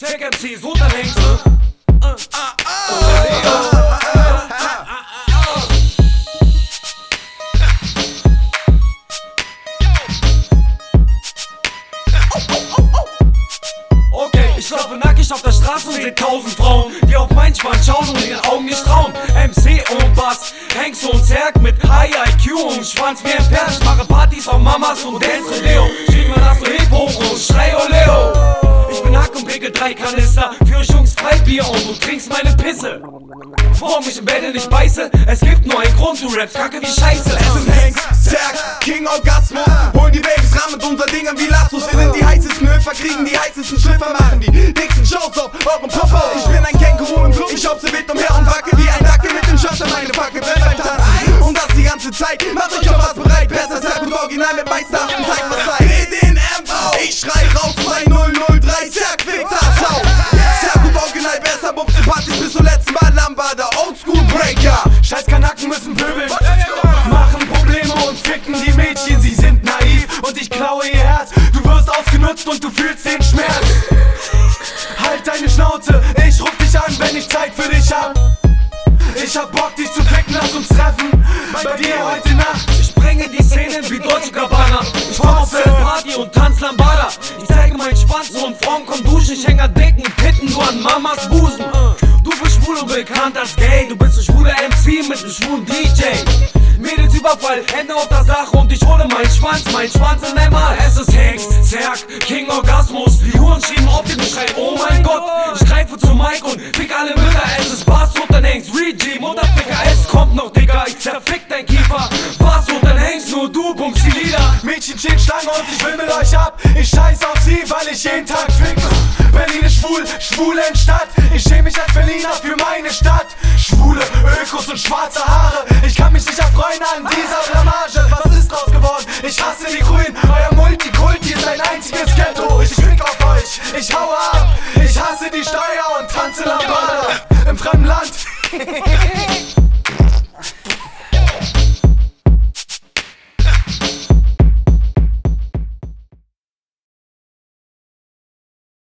Check MC, so dann hängst du. Okay, ich laufe nackig auf der Straße und seh 1000 Frauen, die auf meinen Schwanz schauen und ihren Augen nicht trauen. MC und Bass, Hengst und Zerg mit High IQ und Schwanz wie ein Pferd. Ich mache Partys von Mamas und Dance und Leo. Schieb mir das so Hip hoch und schrei Oleo. Ich bin Hack und picke 3 Kanister für euch Jungs Freibier und du trinkst meine Pisse. Warum ich im Battle nicht beiße? Es gibt nur einen Grund, du rappst kacke wie Scheiße. Es sind Hengst, Zerg, King Orgasmus. Holen die Babys ran mit unseren Dingern wie Lassus. Wir sind die heißesten Höfer, kriegen die heißesten Schlüpfer, machen die dicksten Shows auf eurem Popo. Ich bin ein Känguru im Club, ich observiert umher und wacke wie ein Dackel mit dem Schotter. Meine Fackel brennt beim Tanzen und das die ganze Zeit. Macht euch auf was bereit, besser Zerg und Original mit Meisterhaft zeigt was sei. Dreh den Amp auf, ich schrei raus 2003, Zerg fickt das auf. Zerg und Original besser, Bubs in Partys bis zum letzten Mal Lambada, Oldschool Breaker. Scheiß Kanaken müssen pöbeln, machen Probleme und ficken die Mädchen, sie sind naiv und ich klaue ihr Herz. Du wirst ausgenutzt und du fühlst den Schmerz. Halt deine Schnauze, ich ruf dich an, wenn ich Zeit für dich hab. Ich hab Bock, dich zu ficken, lass uns treffen bei dir heute Nacht. Ich sprenge die Szenen wie Deutsche Gabbana. Ich komm auf deine Party und tanz Lambada. Ich zeige meinen Schwanz und Frauen kommen duschen. Ich häng an Decken, Titten, du an Mamas Busen. Du bist schwul und bekannt als gay. Du bist ein schwuler MC mit einem schwulen DJ. Mädels Überfall, Hände auf der Sache und ich hole meinen Schwanz in einmal. Es ist Hengst, Zerg, King Orgasmus. Die Huren schieben auf den und schreien, oh mein Gott. Ich greife zum Mic und fick alle Mütter. Es ist Bass und dann Hengst, Regime, Mutterficker. Es kommt noch, Digga, ich zerfick dein Kiefer. Bass und dann Hengst, nur du pumpst die Lieder. Mädchen stehen Schlange und ich will mit euch ab. Ich scheiß auf sie, weil ich jeden Tag fick. Berlin ist schwul, Schwulenstadt. Ich schäme mich als Berliner für meine Stadt. Schwule, Ökos und schwarze Haare. Ich kann mich nicht erfreuen an dieser Blamage. Was ist draus geworden? Ich hasse die Grünen. Euer Multikulti ist ein einziges Ghetto. Ich fick auf euch, ich haue ab. Ich hasse die Steuer und tanze Lambada im fremden Land.